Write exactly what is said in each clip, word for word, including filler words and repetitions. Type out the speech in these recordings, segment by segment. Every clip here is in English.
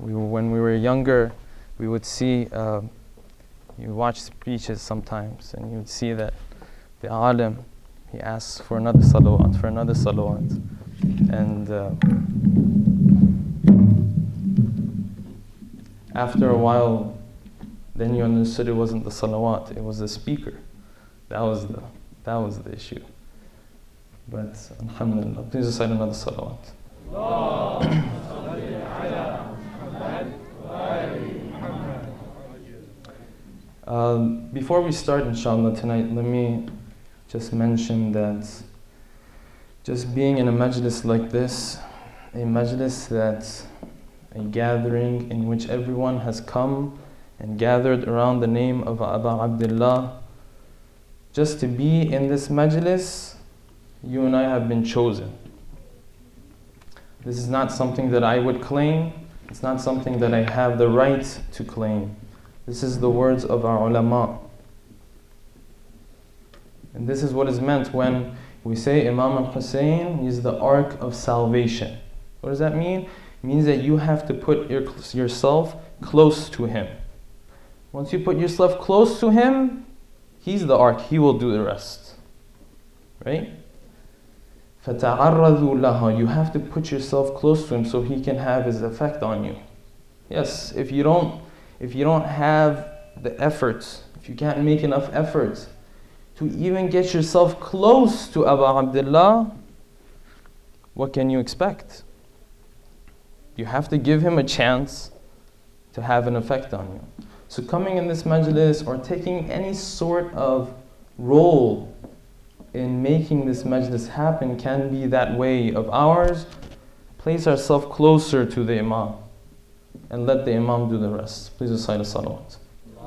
we, when we were younger, we would see, uh, you watch speeches sometimes, and you would see that the alim, he asks for another salawat, for another salawat. And uh, after a while, then you understood it wasn't the salawat, it was the speaker. That was the, that was the issue. But alhamdulillah, please recite another salawat. Um, before we start, inshallah, tonight, let me just mention that just being in a majlis like this, a majlis that's a gathering in which everyone has come and gathered around the name of Abu Abdullah, just to be in this majlis, you and I have been chosen. This is not something that I would claim. It's not something that I have the right to claim. This is the words of our ulama. And this is what is meant when we say Imam al-Hussein is the ark of salvation. What does that mean? It means that you have to put your, yourself close to him. Once you put yourself close to him, he's the ark. He will do the rest. Right? فَتَعَرَّضُوا لَهَا. You have to put yourself close to him so he can have his effect on you. Yes, if you don't, if you don't have the effort, if you can't make enough effort to even get yourself close to Abu Abdullah, what can you expect? You have to give him a chance to have an effect on you. So coming in this majlis or taking any sort of role in making this majlis happen can be that way of ours. Place ourselves closer to the Imam and let the Imam do the rest. Please recite a salawat.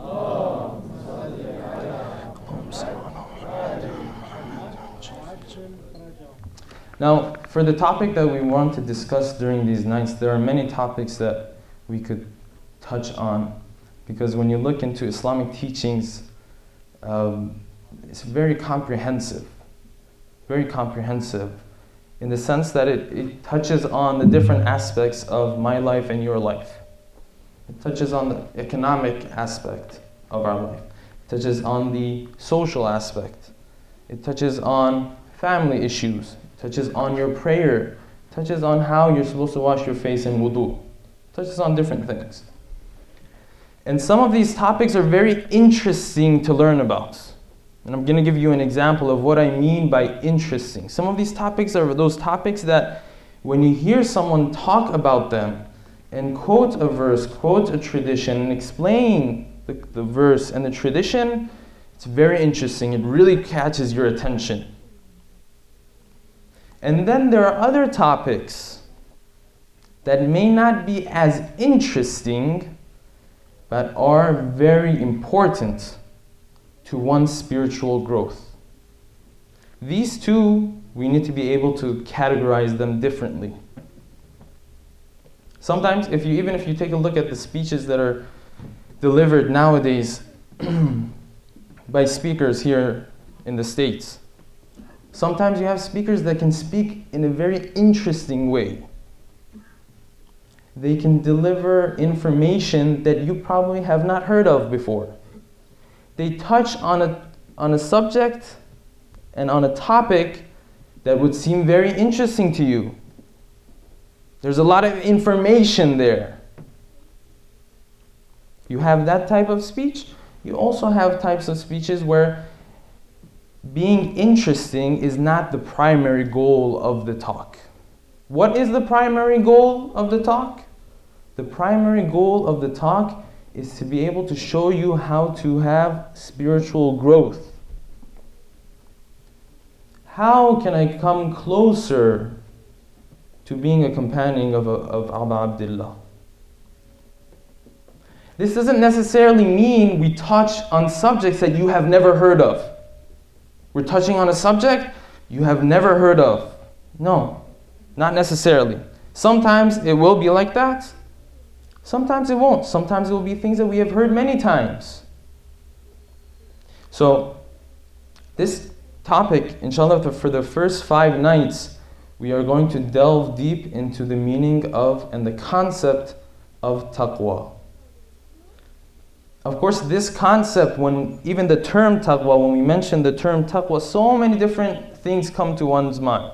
Now, for the topic that we want to discuss during these nights, there are many topics that we could touch on, because when you look into Islamic teachings, um, it's very comprehensive, very comprehensive, in the sense that it, it touches on the different aspects of my life and your life. It touches on the economic aspect of our life. It touches on the social aspect. It touches on family issues. Touches on your prayer, touches on how you're supposed to wash your face in wudu, touches on different things. And some of these topics are very interesting to learn about. And I'm going to give you an example of what I mean by interesting. Some of these topics are those topics that when you hear someone talk about them and quote a verse, quote a tradition, and explain the, the verse and the tradition, it's very interesting. It really catches your attention. And then there are other topics that may not be as interesting, but are very important to one's spiritual growth. These two, we need to be able to categorize them differently. Sometimes, if you even if you take a look at the speeches that are delivered nowadays by speakers here in the States, sometimes you have speakers that can speak in a very interesting way. They can deliver information that you probably have not heard of before. They touch on a, on a subject and on a topic that would seem very interesting to you. There's a lot of information there. You have that type of speech. You also have types of speeches where being interesting is not the primary goal of the talk. What is the primary goal of the talk? The primary goal of the talk is to be able to show you how to have spiritual growth. How can I come closer to being a companion of, of Abu Abdullah? This doesn't necessarily mean we touch on subjects that you have never heard of. We're touching on a subject you have never heard of. No, not necessarily. Sometimes it will be like that. Sometimes it won't. Sometimes it will be things that we have heard many times. So, this topic, inshallah, for the first five nights, we are going to delve deep into the meaning of and the concept of taqwa. Of course, this concept, when even the term taqwa, when we mention the term taqwa, so many different things come to one's mind.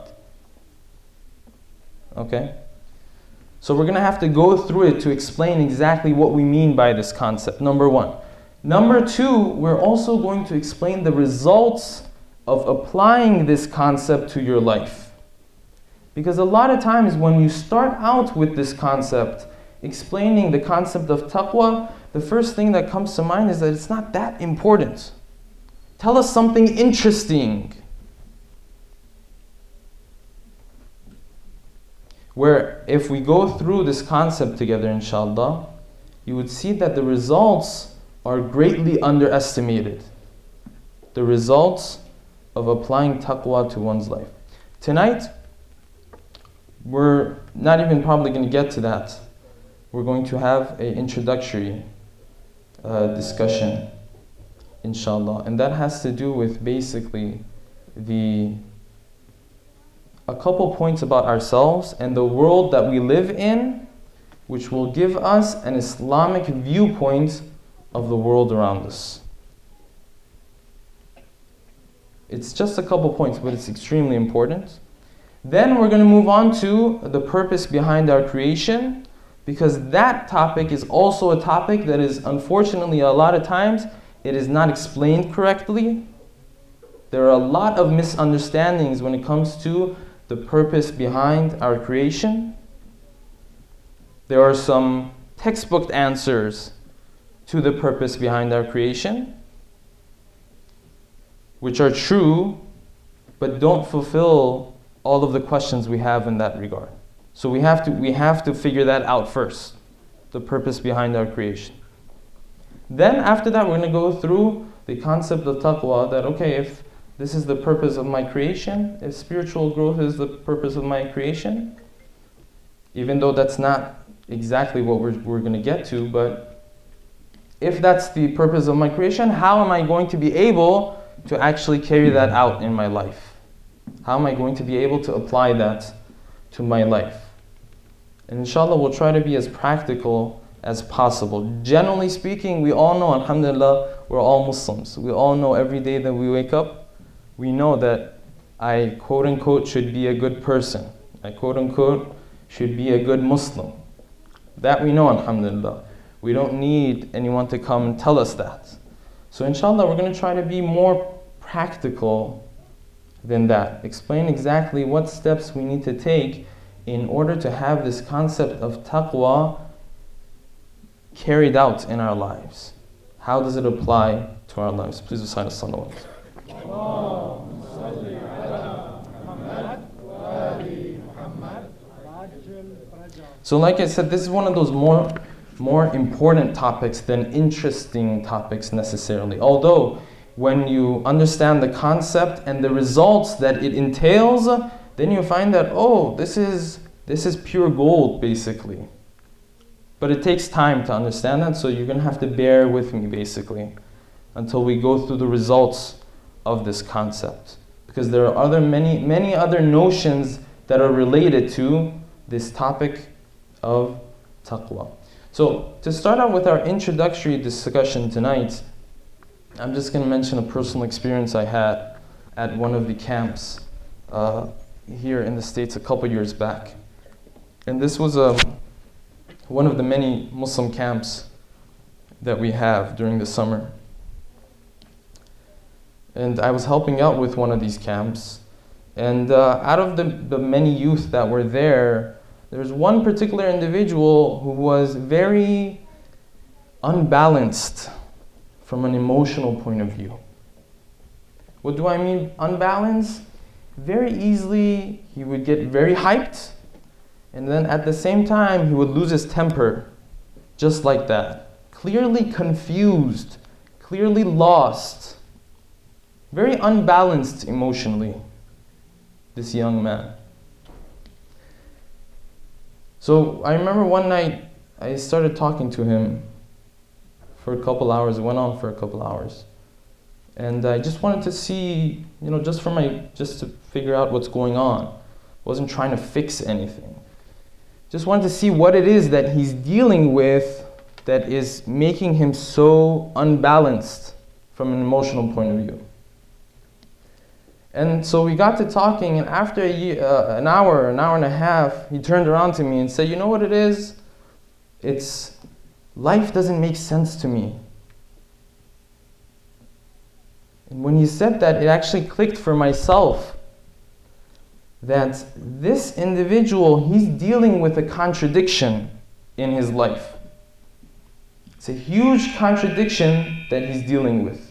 Okay? So we're going to have to go through it to explain exactly what we mean by this concept, number one. Number two, we're also going to explain the results of applying this concept to your life. Because a lot of times when you start out with this concept, explaining the concept of taqwa, the first thing that comes to mind is that it's not that important. Tell us something interesting. Where if we go through this concept together, inshallah, you would see that the results are greatly underestimated. The results of applying taqwa to one's life. Tonight, we're not even probably going to get to that. We're going to have an introductory uh, discussion, inshallah. And that has to do with basically the a couple points about ourselves and the world that we live in, which will give us an Islamic viewpoint of the world around us. It's just a couple points, but it's extremely important. Then we're going to move on to the purpose behind our creation, because that topic is also a topic that is, unfortunately, a lot of times, it is not explained correctly. There are a lot of misunderstandings when it comes to the purpose behind our creation. There are some textbook answers to the purpose behind our creation, which are true, but don't fulfill all of the questions we have in that regard. So we have to we have to figure that out first, the purpose behind our creation. Then after that, we're going to go through the concept of taqwa, that okay, if this is the purpose of my creation, if spiritual growth is the purpose of my creation, even though that's not exactly what we're, we're going to get to, but if that's the purpose of my creation, how am I going to be able to actually carry that out in my life? How am I going to be able to apply that to my life? And inshallah, we'll try to be as practical as possible. Generally speaking, we all know, alhamdulillah, we're all Muslims. We all know every day that we wake up, we know that I, quote unquote, should be a good person. I, quote unquote, should be a good Muslim. That we know, alhamdulillah. We don't need anyone to come and tell us that. So inshallah, we're going to try to be more practical than that. Explain exactly what steps we need to take in order to have this concept of taqwa carried out in our lives. How does it apply to our lives? Please recite a salawat. So like I said, this is one of those more, more important topics than interesting topics necessarily. Although, when you understand the concept and the results that it entails, then you find that, oh, this is, this is pure gold, basically. But it takes time to understand that, so you're going to have to bear with me, basically, until we go through the results of this concept. Because there are other many, many other notions that are related to this topic of taqwa. So, to start out with our introductory discussion tonight, I'm just going to mention a personal experience I had at one of the camps uh, here in the States a couple years back. And this was a, one of the many Muslim camps that we have during the summer. And I was helping out with one of these camps. And uh, out of the, the many youth that were there, there was one particular individual who was very unbalanced from an emotional point of view. What do I mean unbalanced? Very easily, he would get very hyped, and then at the same time, he would lose his temper, just like that. Clearly confused, clearly lost, very unbalanced emotionally, this young man. So I remember one night, I started talking to him for a couple hours. It went on for a couple hours. And I just wanted to see, you know, just for my, just to figure out what's going on. I wasn't trying to fix anything. just wanted to see what it is that he's dealing with that is making him so unbalanced from an emotional point of view. And so we got to talking, and after a year, uh, an hour, an hour and a half, he turned around to me and said, you know what it is? It's, life doesn't make sense to me. And when he said that, it actually clicked for myself that this individual, he's dealing with a contradiction in his life. It's a huge contradiction that he's dealing with.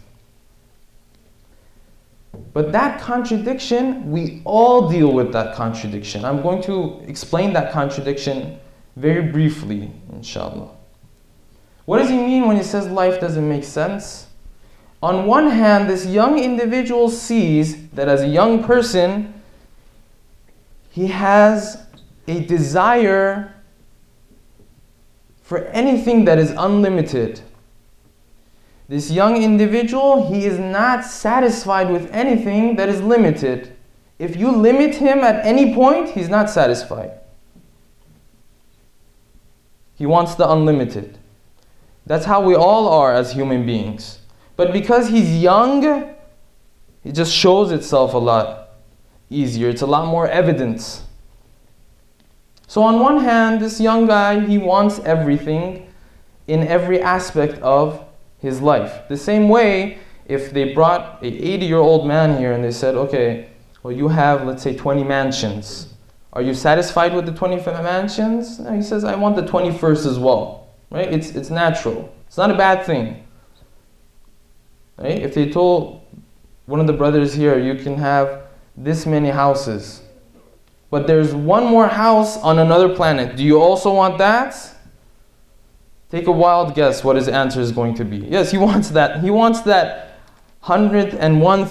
But that contradiction, we all deal with that contradiction. I'm going to explain that contradiction very briefly, inshallah. What does he mean when he says life doesn't make sense? On one hand, this young individual sees that as a young person, he has a desire for anything that is unlimited. This young individual, he is not satisfied with anything that is limited. If you limit him at any point, he's not satisfied. He wants the unlimited. That's how we all are as human beings. But because he's young, it just shows itself a lot easier. It's a lot more evidence. So on one hand, this young guy, he wants everything in every aspect of his life. The same way, if they brought an eighty-year-old man here and they said, okay, well, you have, let's say, twenty mansions. Are you satisfied with the twenty mansions? No, he says, I want the twenty-first as well. Right? It's, it's natural. It's not a bad thing. Right? If they told one of the brothers here, you can have this many houses, but there's one more house on another planet. Do you also want that? Take a wild guess what his answer is going to be. Yes, he wants that. He wants that hundredth and one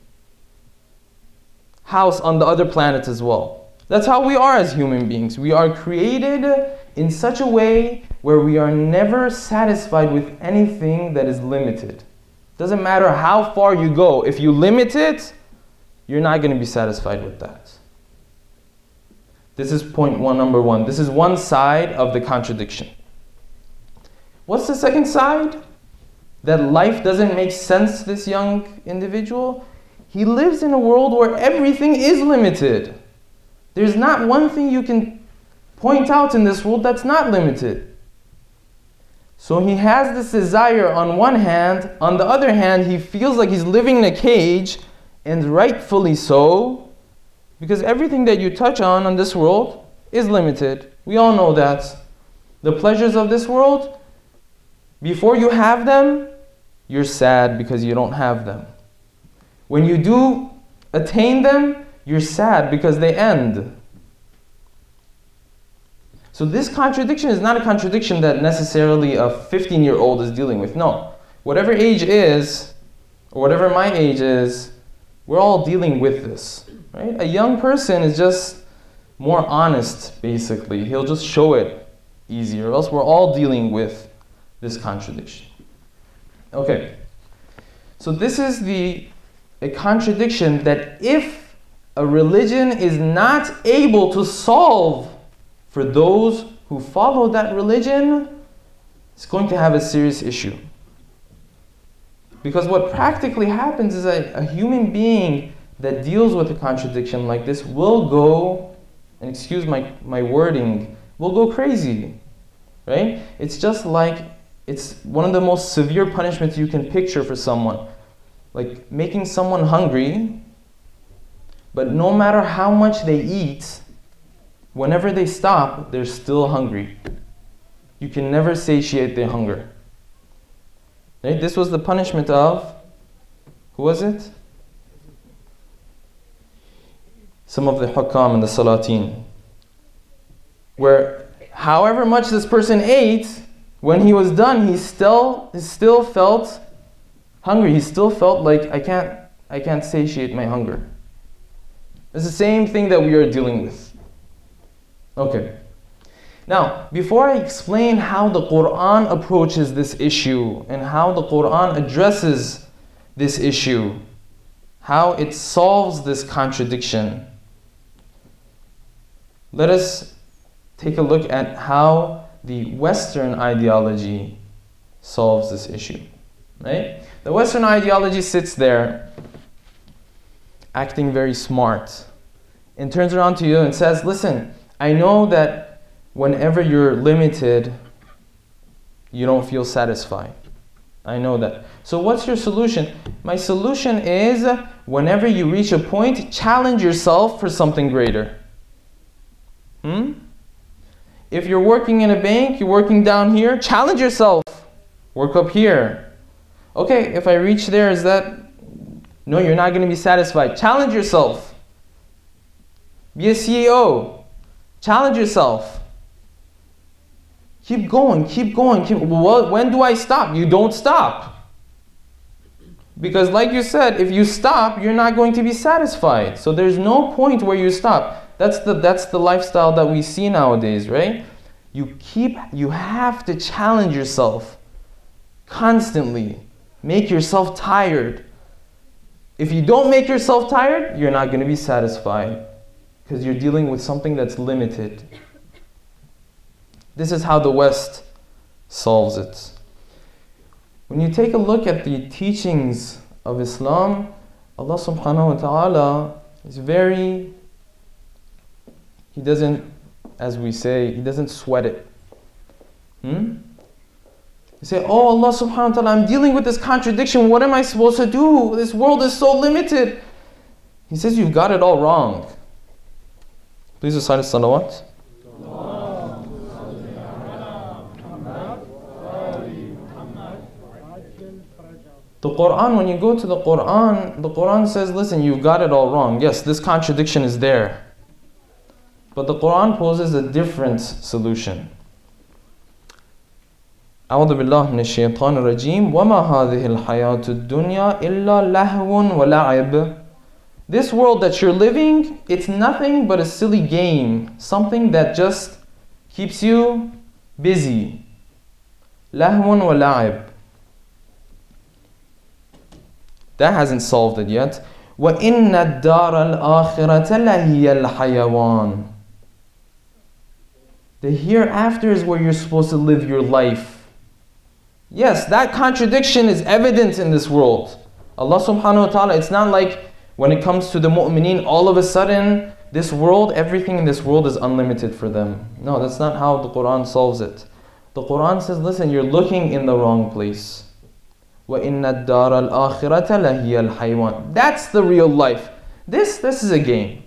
house on the other planet as well. That's how we are as human beings. We are created in such a way where we are never satisfied with anything that is limited. Doesn't matter how far you go. If you limit it, you're not going to be satisfied with that. This is point one, number one. This is one side of the contradiction. What's the second side? That life doesn't make sense to this young individual. He lives in a world where everything is limited. There's not one thing you can point out in this world that's not limited. So he has this desire on one hand. On the other hand, he feels like he's living in a cage, and rightfully so, because everything that you touch on in this world is limited. We all know that. The pleasures of this world, before you have them, you're sad because you don't have them. When you do attain them, you're sad because they end. So this contradiction is not a contradiction that necessarily a fifteen-year-old is dealing with. No. Whatever age is, or whatever my age is, we're all dealing with this. Right? A young person is just more honest, basically. He'll just show it easier, else we're all dealing with this contradiction. Okay. So this is the a contradiction that if a religion is not able to solve for those who follow that religion, it's going to have a serious issue. Because what practically happens is a, a human being that deals with a contradiction like this will go, and excuse my, my wording, will go crazy. Right? It's just like, it's one of the most severe punishments you can picture for someone. Like making someone hungry, but no matter how much they eat, whenever they stop, they're still hungry. You can never satiate their hunger. Right? This was the punishment of, who was it? Some of the hukam and the salatin. Where however much this person ate, when he was done, he still, he still felt hungry. He still felt like, I can't, I can't satiate my hunger. It's the same thing that we are dealing with. Okay. Now, before I explain how the Quran approaches this issue and how the Quran addresses this issue, how it solves this contradiction, let us take a look at how the Western ideology solves this issue, right? The Western ideology sits there acting very smart and turns around to you and says, listen, I know that whenever you're limited, you don't feel satisfied. I know that. So what's your solution? My solution is, whenever you reach a point, challenge yourself for something greater. Hmm? If you're working in a bank, you're working down here, challenge yourself. Work up here. Okay, if I reach there, is that... No, you're not going to be satisfied. Challenge yourself. Be a C E O. Challenge yourself. Keep going, keep going. Keep, well, when do I stop? You don't stop. Because like you said, if you stop, you're not going to be satisfied. So there's no point where you stop. That's the that's the lifestyle that we see nowadays, right? You keep you have to challenge yourself constantly. Make yourself tired. If you don't make yourself tired, you're not going to be satisfied because you're dealing with something that's limited. This is how the West solves it. When you take a look at the teachings of Islam, Allah subhanahu wa ta'ala is very, He doesn't, as we say, He doesn't sweat it. Hmm? You say, oh Allah subhanahu wa ta'ala, I'm dealing with this contradiction, what am I supposed to do? This world is so limited. He says, you've got it all wrong. Please recite salawat. The Quran, when you go to the Quran, the Quran says, listen, you've got it all wrong. Yes, this contradiction is there. But the Quran poses a different solution. أعوذ بالله من الشيطان الرجيم وما هذه الحياة الدنيا إلا لهو ولعب. This world that you're living, it's nothing but a silly game. Something that just keeps you busy. لهو ولعب. That hasn't solved it yet. وَإِنَّ الدَّارَ الْآخِرَةَ لَهِيَ الْحَيَوَانِ. The hereafter is where you're supposed to live your life. Yes, that contradiction is evident in this world. Allah subhanahu wa ta'ala, it's not like when it comes to the mu'mineen, all of a sudden, this world, everything in this world is unlimited for them. No, that's not how the Quran solves it. The Quran says, listen, you're looking in the wrong place. وَإِنَّ الدَّارَ الْآخِرَةَ لَهِيَ الْحَيْوَانِ. That's the real life. This, this is a game.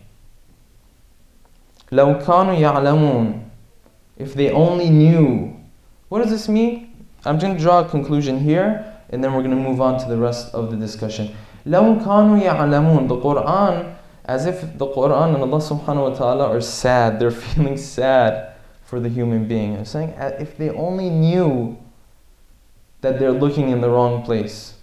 لَوْ كَانُوا يَعْلَمُونَ. If they only knew. What does this mean? I'm going to draw a conclusion here, and then we're going to move on to the rest of the discussion. لَوْ كَانُوا يَعْلَمُونَ. The Quran, as if the Quran and Allah subhanahu wa ta'ala are sad. They're feeling sad for the human being. I'm saying, if they only knew that they're looking in the wrong place.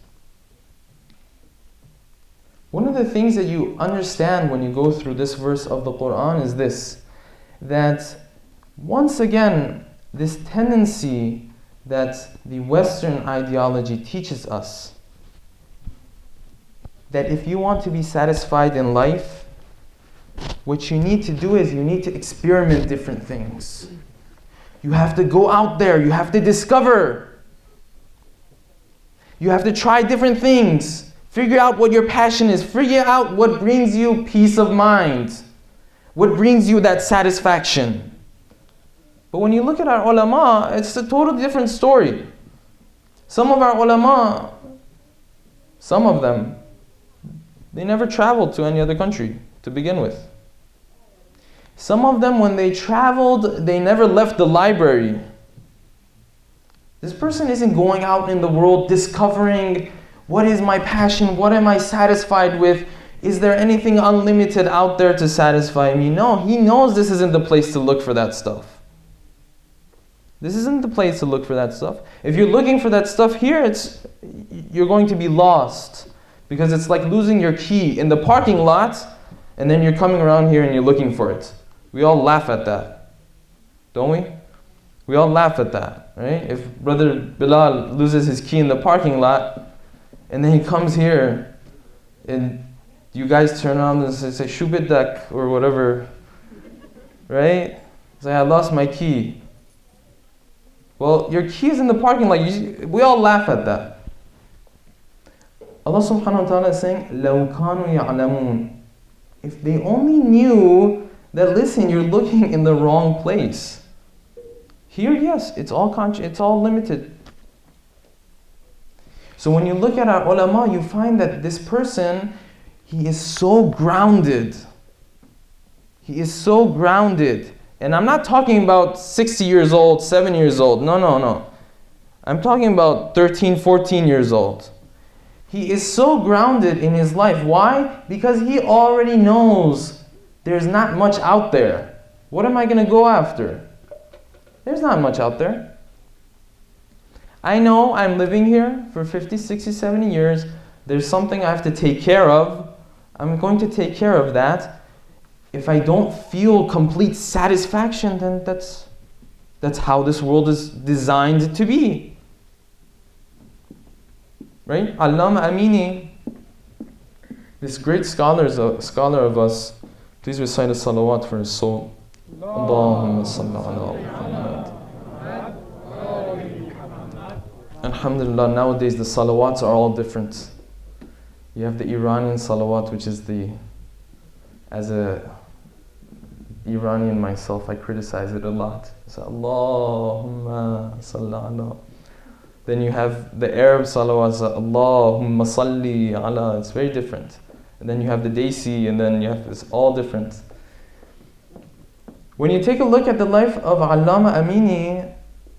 One of the things that you understand when you go through this verse of the Quran is this, that once again, this tendency that the Western ideology teaches us, that if you want to be satisfied in life, what you need to do is you need to experiment different things. You have to go out there, you have to discover. You have to try different things. Figure out what your passion is. Figure out what brings you peace of mind. What brings you that satisfaction. But when you look at our ulama, it's a totally different story. Some of our ulama, some of them, they never traveled to any other country to begin with. Some of them, when they traveled, they never left the library. This person isn't going out in the world discovering what is my passion, what am I satisfied with, is there anything unlimited out there to satisfy me? No, he knows this isn't the place to look for that stuff. This isn't the place to look for that stuff. If you're looking for that stuff here, it's you're going to be lost. Because it's like losing your key in the parking lot, and then you're coming around here and you're looking for it. We all laugh at that, don't we? We all laugh at that, right? If Brother Bilal loses his key in the parking lot, and then he comes here, and you guys turn around and say, say Shubidak, or whatever, right? It's like, I lost my key. Well, your key is in the parking lot. You, we all laugh at that. Allah subhanahu wa ta'ala is saying, لَوْ كَانُوا يَعْلَمُونَ. If they only knew that, listen, you're looking in the wrong place. Here, yes, it's all con- it's all limited. So when you look at our ulama, you find that this person, he is so grounded. He is so grounded. And I'm not talking about sixty years old, seven years old. No, no, no. I'm talking about thirteen, fourteen years old. He is so grounded in his life. Why? Because he already knows there's not much out there. What am I going to go after? There's not much out there. I know I'm living here for fifty, sixty, seventy years. There's something I have to take care of. I'm going to take care of that. If I don't feel complete satisfaction, then that's that's how this world is designed to be. Right? Allama Amini, this great scholar, is a scholar of us. Please recite a salawat for his soul. Allahumma salli ala Muhammad. Alhamdulillah, nowadays the salawats are all different. You have the Iranian salawat, which is the, as a Iranian myself, I criticize it a lot. So, Allahumma salli ala. Then you have the Arab salawats, Allahumma salli ala. It's very different. And then you have the Desi, and then you have, it's all different. When you take a look at the life of Allama Amini,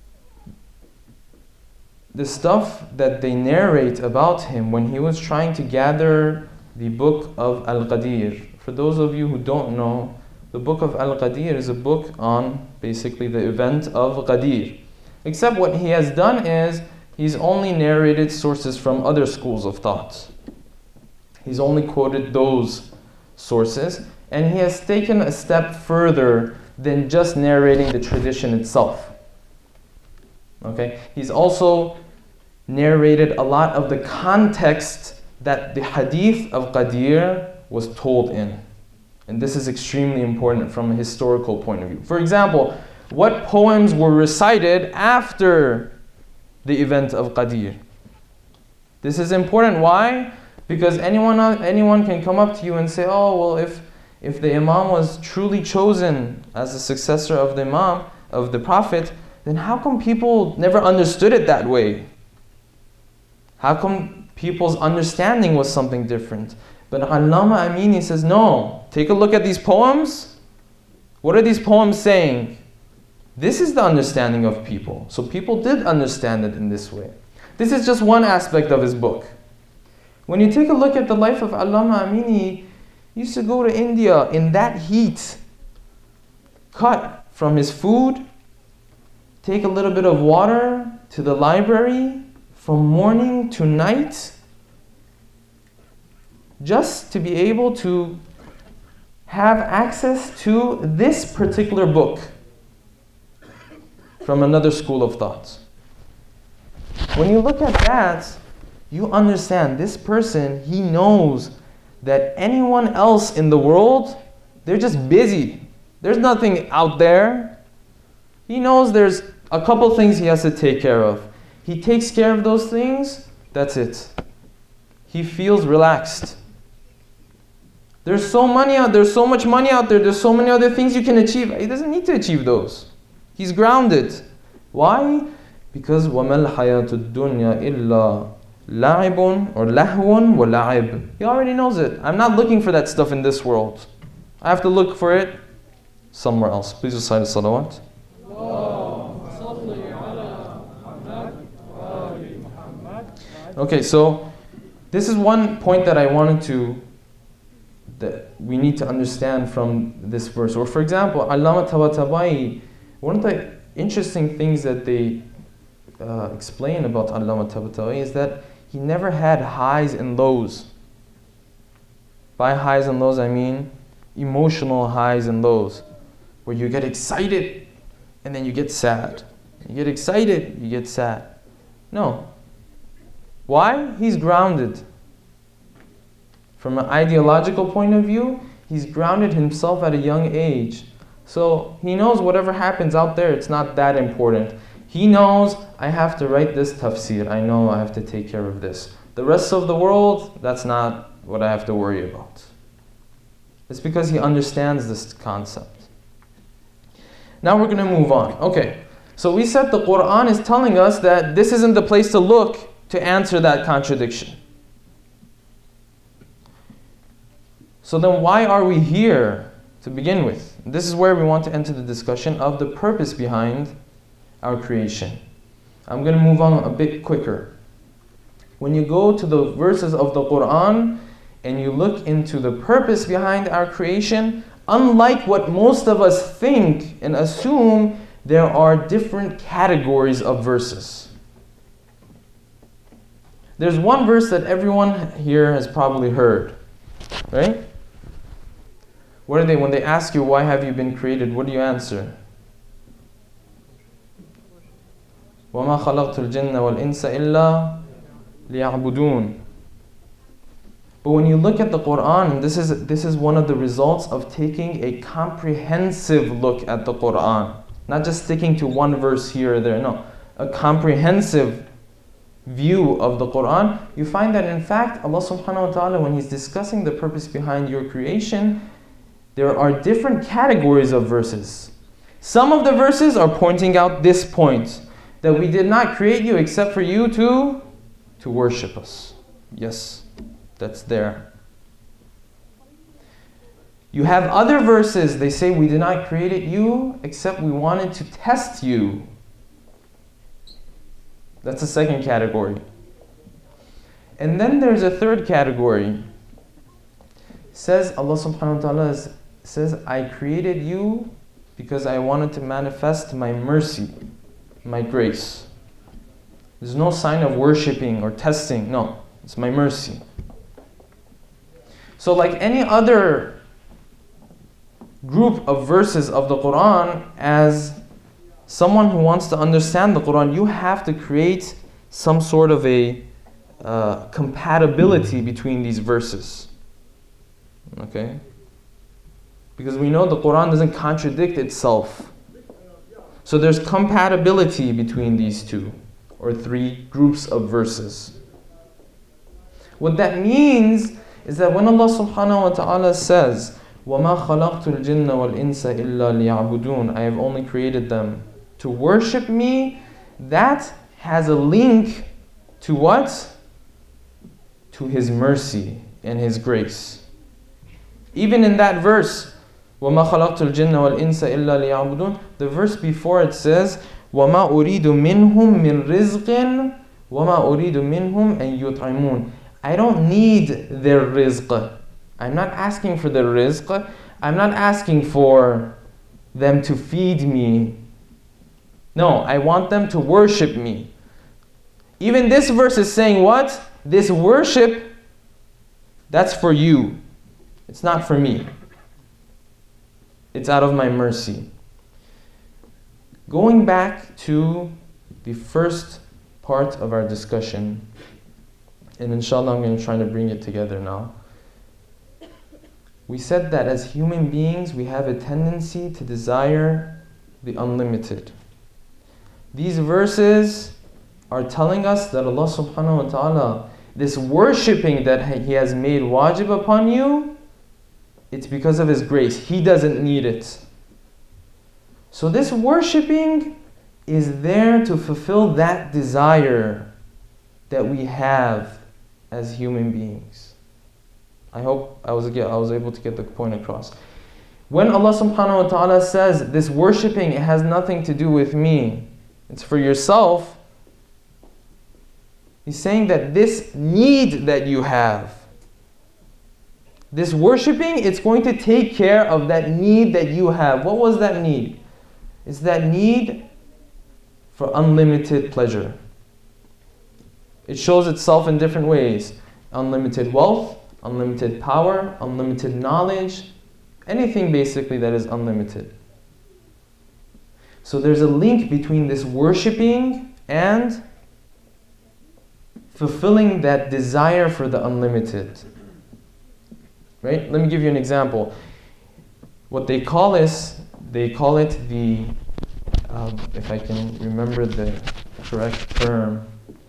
the stuff that they narrate about him when he was trying to gather the book of Al-Qadir. For those of you who don't know, the book of Al-Qadir is a book on basically the event of Qadir. Except what he has done is, he's only narrated sources from other schools of thought. He's only quoted those sources, and he has taken a step further than just narrating the tradition itself. Okay? He's also narrated a lot of the context that the hadith of Qadir was told in. And this is extremely important from a historical point of view. For example, what poems were recited after the event of Qadir? This is important. Why? Because anyone anyone can come up to you and say, oh, well, if if the Imam was truly chosen as the successor of the Imam, of the Prophet, then how come people never understood it that way? How come people's understanding was something different? But Allama Amini says, no, take a look at these poems. What are these poems saying? This is the understanding of people. So people did understand it in this way. This is just one aspect of his book. When you take a look at the life of Allama Amini, he used to go to India in that heat, cut from his food, take a little bit of water to the library from morning to night, just to be able to have access to this particular book from another school of thought. When you look at that, you understand this person, he knows that anyone else in the world, they're just busy. There's nothing out there. He knows there's a couple things he has to take care of. He takes care of those things, that's it. He feels relaxed. There's so money out there's so much money out there, there's so many other things you can achieve. He doesn't need to achieve those. He's grounded. Why? Because وَمَا الْحَيَاةُ الدُّنْيَا إِلَّا لَعِبٌ or لَهْوٌ وَلَعِبٌ. He already knows it. I'm not looking for that stuff in this world. I have to look for it somewhere else. Please recite a salawat. Okay, so this is one point that I wanted to, that we need to understand from this verse. Or for example, Allama Tabatabai, one of the interesting things that they uh, explain about Allama Tabatabai is that he never had highs and lows. By highs and lows, I mean emotional highs and lows, where you get excited and then you get sad. You get excited, you get sad. No. Why? He's grounded. From an ideological point of view, he's grounded himself at a young age, So he knows whatever happens out there, it's not that important. He knows, I have to write this tafsir. I know I have to take care of this. The rest of the world, that's not what I have to worry about. It's because he understands this concept. Now we're going to move on. Okay, so we said the Quran is telling us that this isn't the place to look to answer that contradiction. So then why are we here to begin with? This is where we want to enter the discussion of the purpose behind our creation. I'm going to move on a bit quicker. When you go to the verses of the Quran and you look into the purpose behind our creation, unlike what most of us think and assume, there are different categories of verses. There's one verse that everyone here has probably heard, right? What are they? When they ask you, why have you been created? What do you answer? وَمَا خَلَقْتُ الْجِنَّ وَالْإِنسَ إِلَّا لِيَعْبُدُونَ. But when you look at the Quran, this is, this is one of the results of taking a comprehensive look at the Quran. Not just sticking to one verse here or there, no. A comprehensive view of the Quran. You find that in fact, Allah subhanahu wa ta'ala, when He's discussing the purpose behind your creation, there are different categories of verses. Some of the verses are pointing out this point, that we did not create you except for you to, to worship us. Yes, that's there. You have other verses, they say we did not create you except we wanted to test you. That's the second category. And then there's a third category. Says Allah subhanahu wa ta'ala says, I created you because I wanted to manifest my mercy, my grace. There's no sign of worshipping or testing. No, it's my mercy. So like any other group of verses of the Quran, as someone who wants to understand the Quran, you have to create some sort of a uh, compatibility between these verses. Okay? Because we know the Quran doesn't contradict itself. So there's compatibility between these two or three groups of verses. What that means is that when Allah subhanahu wa ta'ala says, وَمَا خَلَقْتُ الْجِنَّ وَالْإِنسَ إِلَّا لِيَعْبُدُونَ, I have only created them to worship me, that has a link to what? To His mercy and His grace. Even in that verse, وَمَا خَلَقْتُ الْجِنَّ وَالْإِنسَ إِلَّا لِيَعْبُدُونَ, the verse before it says, وَمَا أُرِيدُ مِنْهُمْ مِنْ رِزْقٍ وَمَا أُرِيدُ مِنْهُمْ أَنْ يُطْعِمُونَ. I don't need their rizq. I'm not asking for their rizq. I'm not asking for them to feed me. No, I want them to worship me. Even this verse is saying what? This worship, that's for you. It's not for me. It's out of my mercy. Going back to the first part of our discussion, and inshallah I'm going to try to bring it together now. We said that as human beings we have a tendency to desire the unlimited. These verses are telling us that Allah subhanahu wa ta'ala, this worshipping that He has made wajib upon you, it's because of His grace. He doesn't need it. So this worshipping is there to fulfill that desire that we have as human beings. I hope I was, I was able to get the point across. When Allah subhanahu wa ta'ala says this worshipping, it has nothing to do with me, it's for yourself, He's saying that this need that you have, this worshipping, it's going to take care of that need that you have. What was that need? It's that need for unlimited pleasure. It shows itself in different ways. Unlimited wealth, unlimited power, unlimited knowledge, anything basically that is unlimited. So there's a link between this worshipping and fulfilling that desire for the unlimited. Right? Let me give you an example. What they call is they call it the, um, if I can remember the correct term,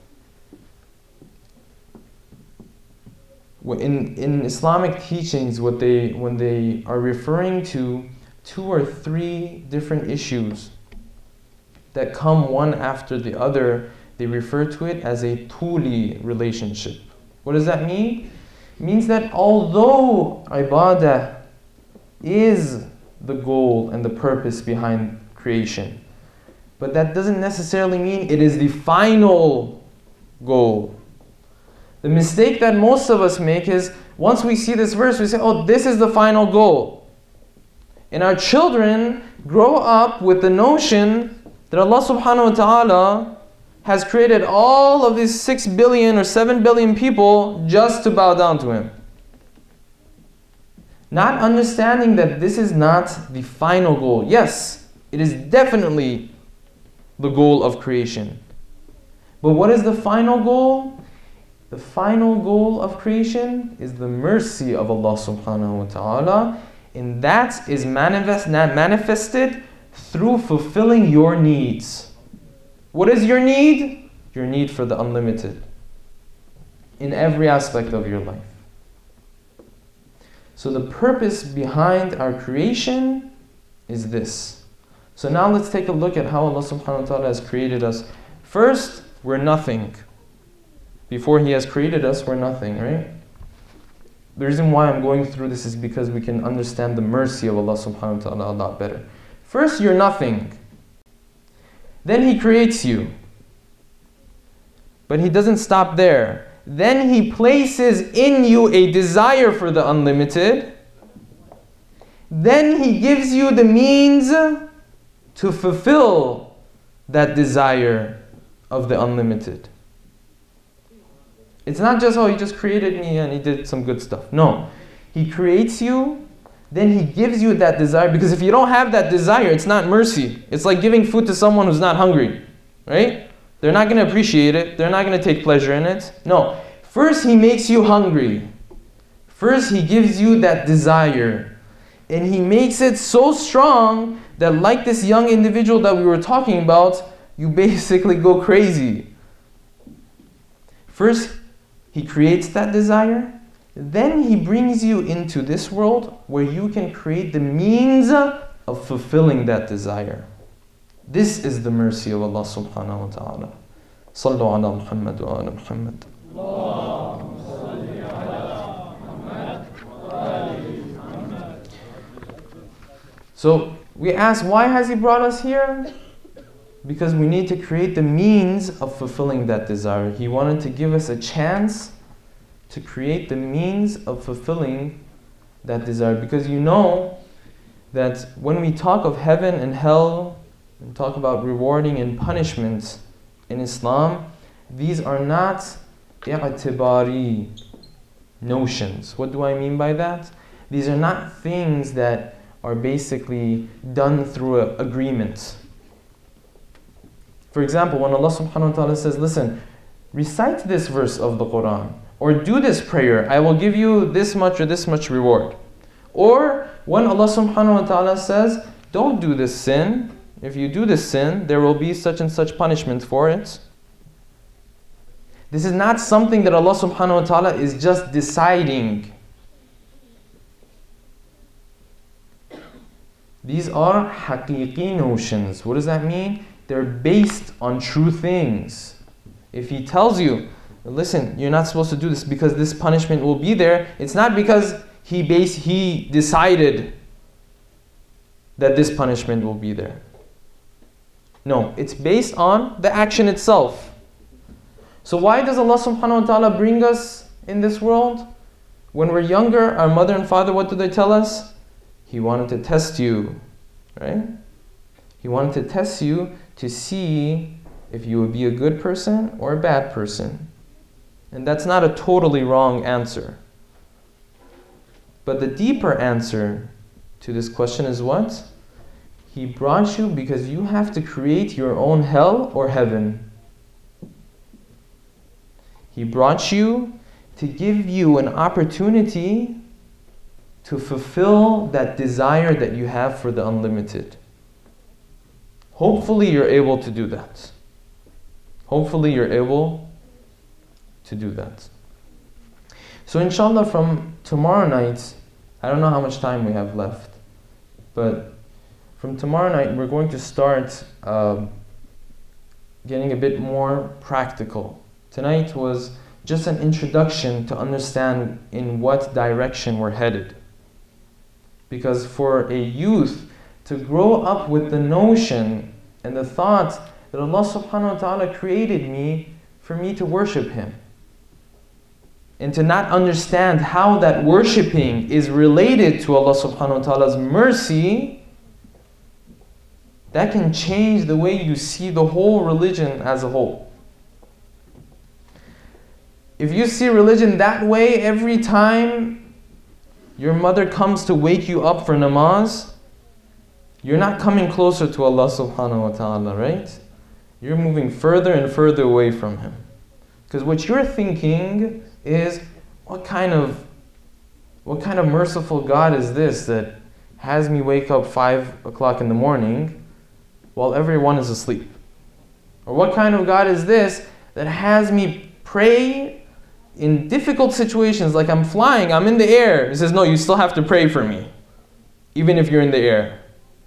in in Islamic teachings, what they when they are referring to two or three different issues that come one after the other, they refer to it as a tuli relationship. What does that mean? It means that although ibadah is the goal and the purpose behind creation, but that doesn't necessarily mean it is the final goal. The mistake that most of us make is, once we see this verse, we say, oh, this is the final goal. And our children grow up with the notion that Allah subhanahu wa ta'ala has created all of these six billion or seven billion people just to bow down to Him. Not understanding that this is not the final goal. Yes, it is definitely the goal of creation. But what is the final goal? The final goal of creation is the mercy of Allah subhanahu wa ta'ala, and that is manifest, manifested through fulfilling your needs. What is your need? Your need for the unlimited in every aspect of your life. So the purpose behind our creation is this. So now let's take a look at how Allah subhanahu wa ta'ala has created us. First, we're nothing. Before He has created us, we're nothing, right? The reason why I'm going through this is because we can understand the mercy of Allah subhanahu wa ta'ala a lot better. First, you're nothing. Then He creates you. But He doesn't stop there. Then He places in you a desire for the unlimited. Then He gives you the means to fulfill that desire of the unlimited. It's not just, oh, He just created me and He did some good stuff. No. He creates you, then He gives you that desire. Because if you don't have that desire, it's not mercy. It's like giving food to someone who's not hungry. Right? They're not going to appreciate it. They're not going to take pleasure in it. No. First, He makes you hungry. First, He gives you that desire. And He makes it so strong that, like this young individual that we were talking about, you basically go crazy. First, He creates that desire. Then He brings you into this world where you can create the means of fulfilling that desire. This is the mercy of Allah subhanahu wa ta'ala. Sallu ala Muhammad wa ala Muhammad. So we ask, why has He brought us here? Because we need to create the means of fulfilling that desire. He wanted to give us a chance to create the means of fulfilling that desire. Because you know that when we talk of heaven and hell, and talk about rewarding and punishment in Islam, these are not i'tibari notions. What do I mean by that? These are not things that are basically done through an agreement. For example, when Allah subhanahu wa ta'ala says, listen, recite this verse of the Quran, or do this prayer, I will give you this much or this much reward. Or when Allah subhanahu wa ta'ala says, don't do this sin, if you do this sin, there will be such and such punishment for it. This is not something that Allah subhanahu wa ta'ala is just deciding. These are haqiqi notions. What does that mean? They're based on true things. If He tells you, listen, you're not supposed to do this because this punishment will be there, it's not because He base, He decided that this punishment will be there. No, it's based on the action itself. So why does Allah subhanahu wa ta'ala bring us in this world? When we're younger, our mother and father, what do they tell us? He wanted to test you, right? He wanted to test you to see if you would be a good person or a bad person. And that's not a totally wrong answer. But the deeper answer to this question is what? He brought you because you have to create your own hell or heaven. He brought you to give you an opportunity to fulfill that desire that you have for the unlimited. Hopefully you're able to do that. Hopefully you're able to do that. So inshallah, from tomorrow night, I don't know how much time we have left, but from tomorrow night we're going to start um, getting a bit more practical. Tonight was just an introduction to understand in what direction we're headed. Because for a youth to grow up with the notion and the thought that Allah subhanahu wa ta'ala created me for me to worship Him, and to not understand how that worshipping is related to Allah subhanahu wa ta'ala's mercy, that can change the way you see the whole religion as a whole. If you see religion that way, every time your mother comes to wake you up for namaz, you're not coming closer to Allah subhanahu wa ta'ala, right? You're moving further and further away from Him. Because what you're thinking is, what kind of what kind of merciful God is this that has me wake up five o'clock in the morning while everyone is asleep? Or what kind of God is this that has me pray in difficult situations, like I'm flying, I'm in the air? He says, no, you still have to pray for me, even if you're in the air.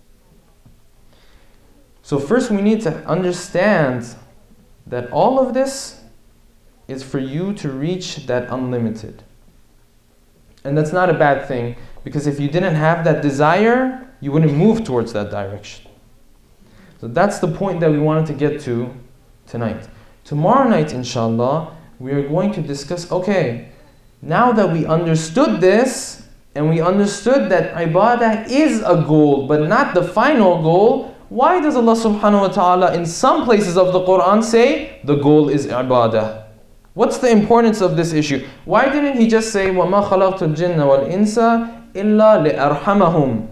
So first we need to understand that all of this is for you to reach that unlimited. And that's not a bad thing, because if you didn't have that desire, you wouldn't move towards that direction. So that's the point that we wanted to get to tonight. Tomorrow night, inshallah, we are going to discuss, okay, now that we understood this, and we understood that ibadah is a goal, but not the final goal, why does Allah subhanahu wa ta'ala in some places of the Quran say, the goal is ibadah? What's the importance of this issue? Why didn't He just say, وَمَا خَلَقْتُ الْجِنَّ وَالْإِنسَ إِلَّا لِأَرْحَمَهُم?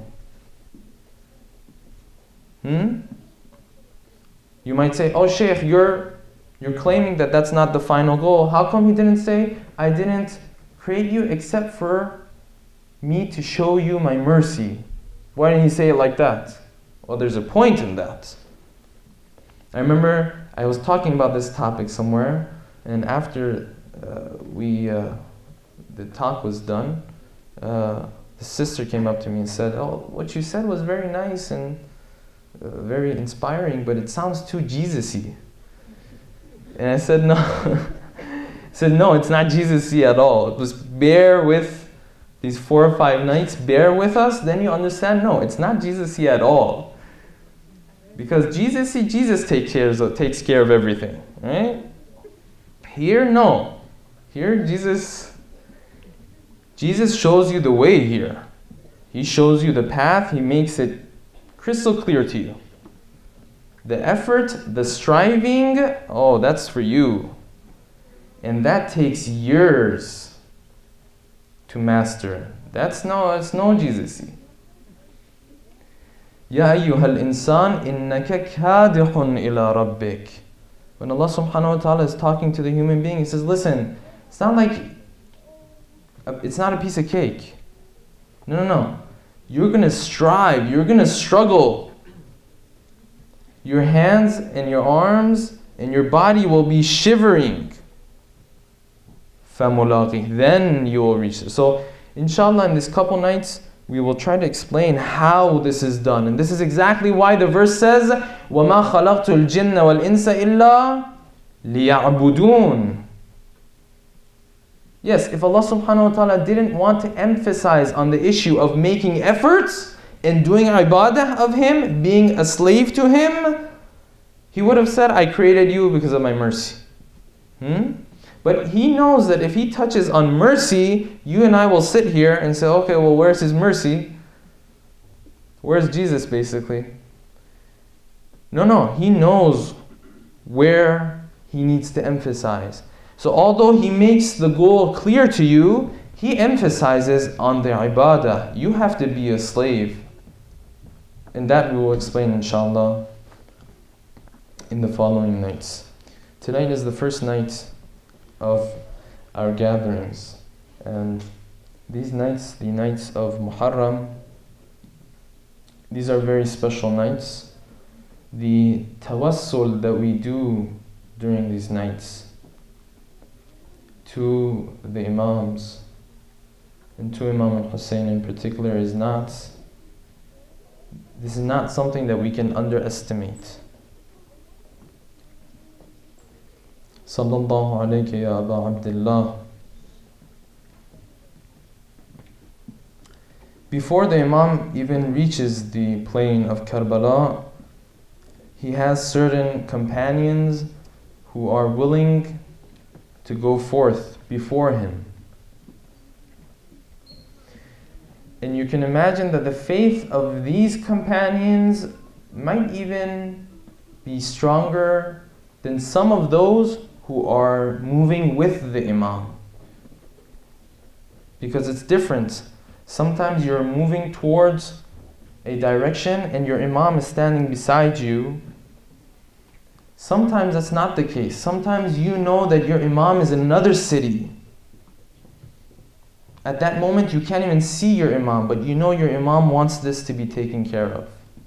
Hmm? You might say, oh Shaykh, you're, you're claiming that that's not the final goal. How come He didn't say, I didn't create you except for me to show you my mercy? Why didn't He say it like that? Well, there's a point in that. I remember I was talking about this topic somewhere, and after uh, we uh, the talk was done, uh, the sister came up to me and said, oh, what you said was very nice and uh, very inspiring, but it sounds too Jesus-y. And I said, no. I said, no, it's not Jesus-y at all. It was bear with these four or five nights, bear with us, then you understand, no, it's not Jesus-y at all. Because Jesus-y, Jesus takes care of, takes care of everything, right? Here, no. Here, Jesus, Jesus shows you the way here. He shows you the path. He makes it crystal clear to you. The effort, the striving, oh, that's for you. And that takes years to master. That's no, it's no Jesus-y. Ya ayyuhal insan innaka kadihun ila rabbik. When Allah subhanahu wa ta'ala is talking to the human being, He says, listen, it's not like, a, it's not a piece of cake. No, no, no. You're going to strive. You're going to struggle. Your hands and your arms and your body will be shivering. فَمُلَاقِهِ. Then you will reach it. So, inshallah, in this couple nights, we will try to explain how this is done. And this is exactly why the verse says, وَمَا خَلَقْتُ الْجِنَّ وَالْإِنسَ إِلَّا لِيَعْبُدُونَ. Yes, if Allah subhanahu wa ta'ala didn't want to emphasize on the issue of making efforts and doing ibadah of Him, being a slave to Him, He would have said, I created you because of my mercy. Hmm? But He knows that if He touches on mercy, you and I will sit here and say, okay, well, where's His mercy? Where's Jesus, basically? No, no, He knows where He needs to emphasize. So although He makes the goal clear to you, He emphasizes on the ibadah. You have to be a slave. And that we will explain, inshallah, in the following nights. Tonight is the first night of our gatherings, and these nights, the nights of Muharram, these are very special nights. The tawassul that we do during these nights to the Imams, and to Imam al-Hussein in particular, is not, this is not something that we can underestimate. Sallallahu alayka ya Aba Abdullah. Before the Imam even reaches the plain of Karbala, he has certain companions who are willing to go forth before him. And you can imagine that the faith of these companions might even be stronger than some of those who are moving with the Imam. Because it's different. Sometimes you're moving towards a direction and your Imam is standing beside you. Sometimes that's not the case. Sometimes you know that your Imam is in another city. At that moment you can't even see your Imam, but you know your Imam wants this to be taken care of.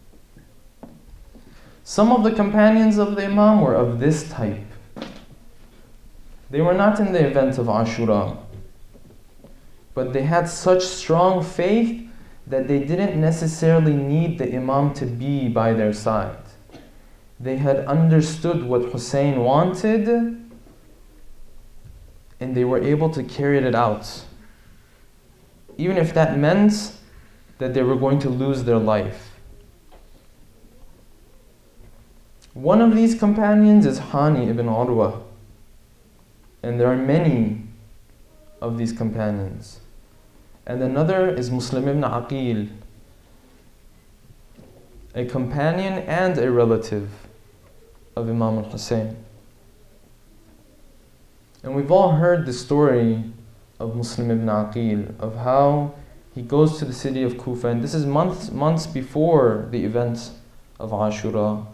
Some of the companions of the Imam were of this type. They were not in the event of Ashura, but they had such strong faith that they didn't necessarily need the Imam to be by their side. They had understood what Hussein wanted, and they were able to carry it out, even if that meant that they were going to lose their life. One of these companions is Hani ibn Urwa, and there are many of these companions. And another is Muslim ibn Aqil, a companion and a relative of Imam al-Hussein. And we've all heard the story of Muslim ibn Aqil, of how he goes to the city of Kufa, and this is months, months before the events of Ashura.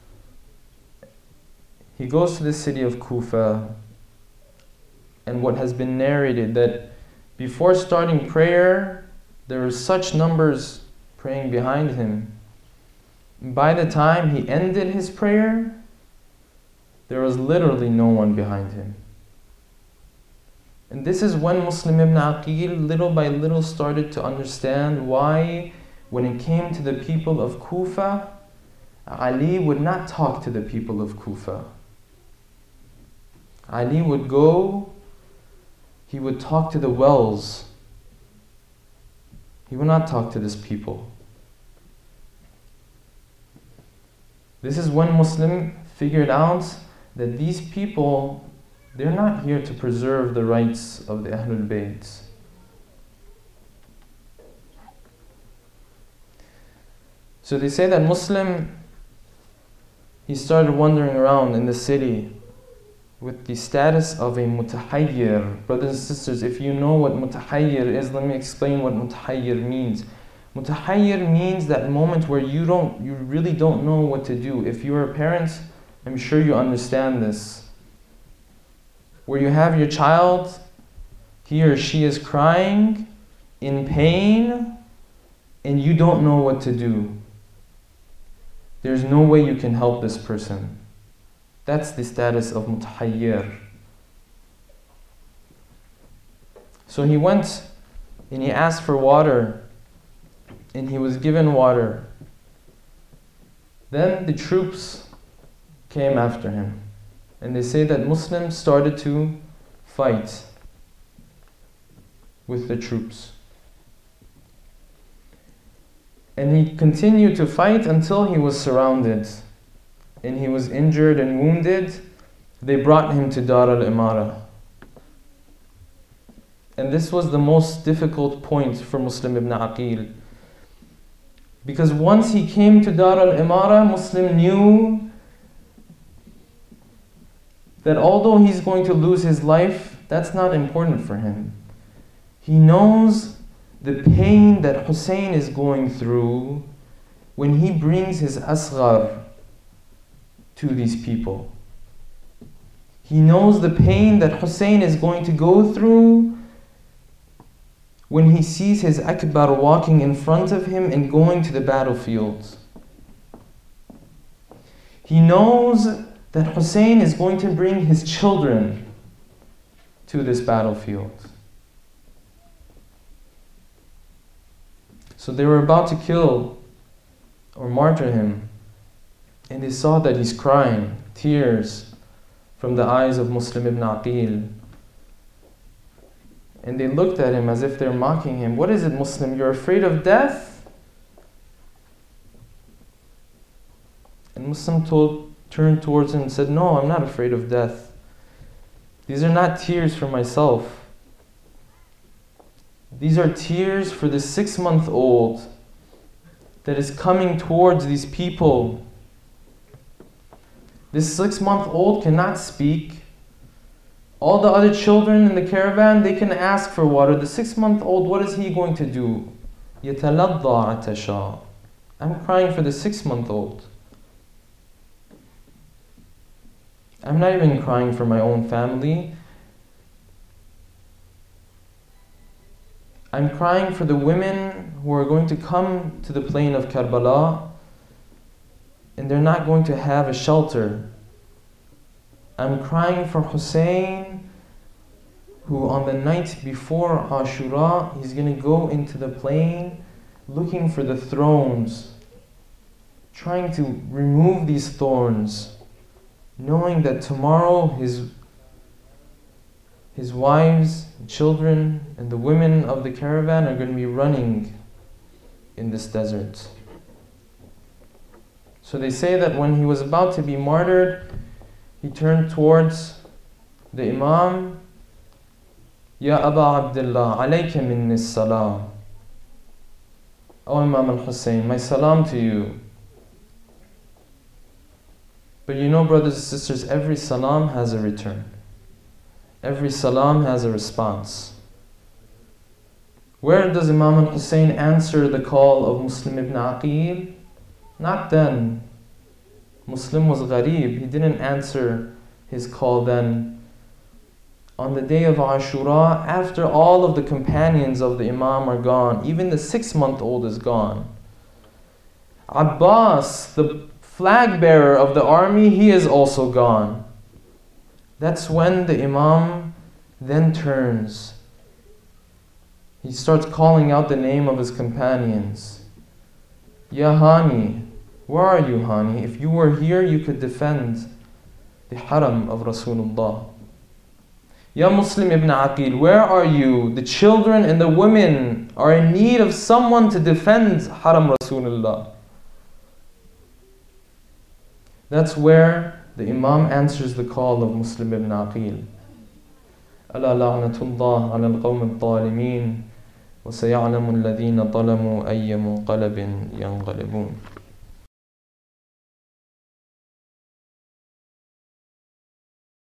He goes to the city of Kufa, and what has been narrated, that before starting prayer, there were such numbers praying behind him. By the time he ended his prayer, there was literally no one behind him. And this is when Muslim ibn Aqil little by little started to understand why, when it came to the people of Kufa, Ali would not talk to the people of Kufa. Ali would go, he would talk to the wells. He would not talk to this people. This is when Muslim figured out that these people, they're not here to preserve the rights of the Ahlul Bayt. So they say that Muslim, he started wandering around in the city with the status of a mutahayyir. Brothers and sisters, if you know what mutahayyir is, let me explain what mutahayyir means. Mutahayyir means that moment where you don't, you really don't know what to do. If you're a parent, I'm sure you understand this. Where you have your child, he or she is crying, in pain, and you don't know what to do. There's no way you can help this person. That's the status of mutahayyir. So he went and he asked for water, and he was given water. Then the troops came after him, and they say that Muslims started to fight with the troops. And he continued to fight until he was surrounded, and he was injured and wounded. They brought him to Dar al-Imara. And this was the most difficult point for Muslim ibn Aqil. Because once he came to Dar al-Imara, Muslim knew that although he's going to lose his life, that's not important for him. He knows the pain that Hussein is going through when he brings his asghar to these people. He knows the pain that Hussein is going to go through when he sees his Akbar walking in front of him and going to the battlefield. He knows that Hussein is going to bring his children to this battlefield. So they were about to kill or martyr him, and they saw that he's crying, tears from the eyes of Muslim ibn Aqil. And they looked at him as if they're mocking him. What is it, Muslim? You're afraid of death? And Muslim told, turned towards him and said, no, I'm not afraid of death. These are not tears for myself. These are tears for the six-month-old that is coming towards these people. This six-month-old cannot speak. All the other children in the caravan, they can ask for water. The six-month-old, what is he going to do? يَتَلَضَّى عَتَشًا. I'm crying for the six-month-old. I'm not even crying for my own family. I'm crying for the women who are going to come to the plain of Karbala and they're not going to have a shelter. I'm crying for Hussein, who on the night before Ashura, he's going to go into the plain looking for the thrones, trying to remove these thorns, knowing that tomorrow his His wives, children, and the women of the caravan are going to be running in this desert. So they say that when he was about to be martyred, he turned towards the Imam, Ya Aba Abdullah, alayka minni salam. O Imam al-Hussein, my salam to you. But you know, brothers and sisters, every salam has a return. Every salam has a response. Where does Imam al-Hussein answer the call of Muslim ibn Aqil? Not then. Muslim was gharib. He didn't answer his call then. On the day of Ashura, after all of the companions of the Imam are gone, even the six-month-old is gone. Abbas, the flag bearer of the army, he is also gone. That's when the Imam then turns. He starts calling out the name of his companions. Ya Hani, where are you, Hani? If you were here, you could defend the haram of Rasulullah. Ya Muslim ibn Aqil, where are you? The children and the women are in need of someone to defend haram Rasulullah. That's where the Imam answers the call of Muslim ibn Aqil. ألا لعنة الله على القوم الظالمين وسيعلم الذين ظلموا أي منقلب ينقلبون.